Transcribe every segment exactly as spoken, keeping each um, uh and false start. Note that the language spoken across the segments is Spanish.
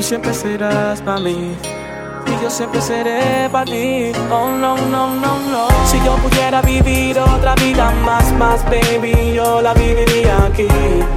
siempre serás para mí y yo siempre seré para ti. Oh no, no, no, no. Si yo pudiera vivir otra vida más, más, baby, yo la viviría aquí,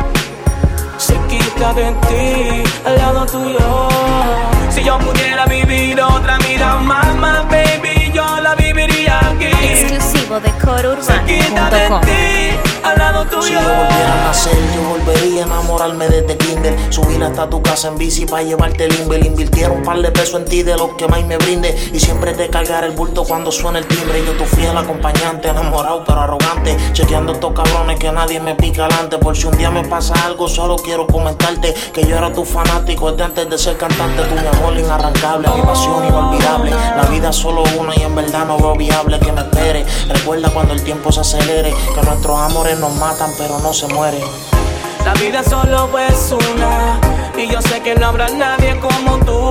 cerquita de ti, al lado tuyo. Si yo pudiera vivir otra vida más, más, baby, yo la viviría aquí, exclusivo de coro urbano cerquita de ti, al lado tuyo. Si yo volviera a nacer, yo volvería a enamorarme desde kinder. Subir hasta tu casa en bici pa' llevarte el Inver. Invirtiera un par de pesos en ti de los que más me brinde, y siempre te cargar el bulto cuando suena el timbre. Yo tu fiel acompañante, enamorado pero arrogante, chequeando estos cabrones que nadie me pica alante. Por si un día me pasa algo, solo quiero comentarte que yo era tu fanático desde antes de ser cantante. Tu mi amor inarrancable, mi pasión inolvidable. La vida es solo una y en verdad no veo viable que me espere. Recuerda cuando el tiempo se acelere, que nuestros amores nos matan pero no se mueren. La vida solo es una y yo sé que no habrá nadie como tú,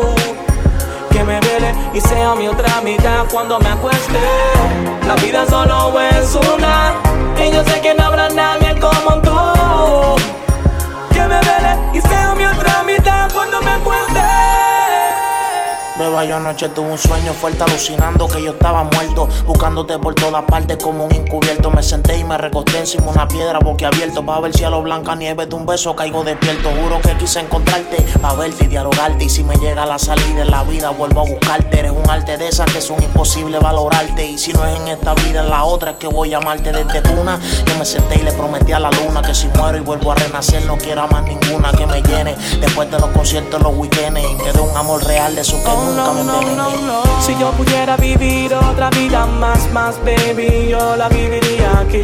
que me vele y sea mi otra mitad cuando me acueste. La vida solo es una y yo sé que no habrá nadie como tú, que me vele y sea mi otra mitad cuando me acueste. Beba, yo anoche tuve un sueño fuerte alucinando que yo estaba muerto, buscándote por todas partes como un encubierto. Me senté y me recosté encima una piedra boquiabierto, pa' ver cielo blanca nieve de un beso caigo despierto. Juro que quise encontrarte, pa' verte y dialogarte, y si me llega la salida en la vida vuelvo a buscarte. Eres un arte de esas que son imposibles valorarte, y si no es en esta vida en la otra es que voy a amarte desde cuna. Yo me senté y le prometí a la luna que si muero y vuelvo a renacer no quiero más ninguna que me llene. Después de los conciertos, los weekends, que de un amor real de esos que Oh, nunca no, me no, envenené. no, no. Si yo pudiera vivir otra vida más, más, baby, yo la viviría aquí,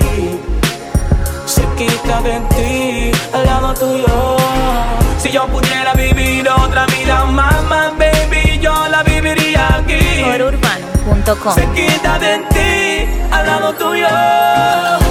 cerquita de ti, al lado tuyo. Si yo pudiera vivir otra vida más, más, baby, yo la viviría aquí, coro urbano punto com, cerquita de ti, al lado tuyo.